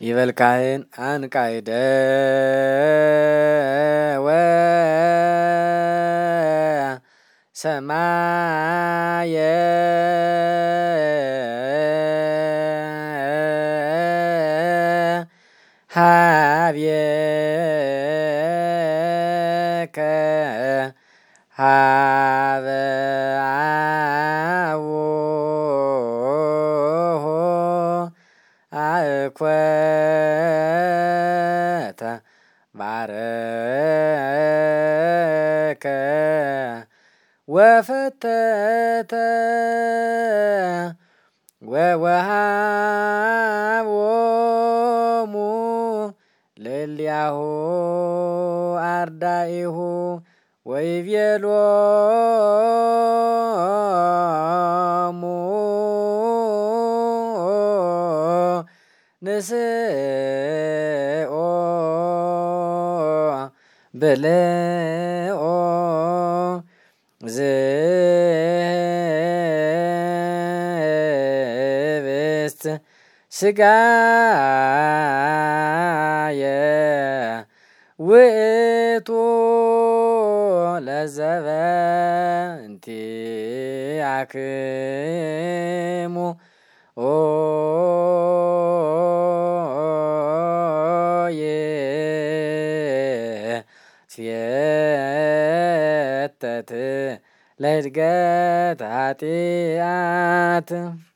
ይበልካህን አንቃይደ ሰማየ ሀቤከ ሀበ አቡሁ አእኮተ ባረከ ወፈተተ ወወሃቦሙ ለእልያሁ አርዳኢሁ ወይቤሎሙ ንስኦ ብልኦ ዝህብስት ሥጋየ ውእቱ ለዘበእንቲአክሙ ይትፌተት ለዕድገተ ኃጢአት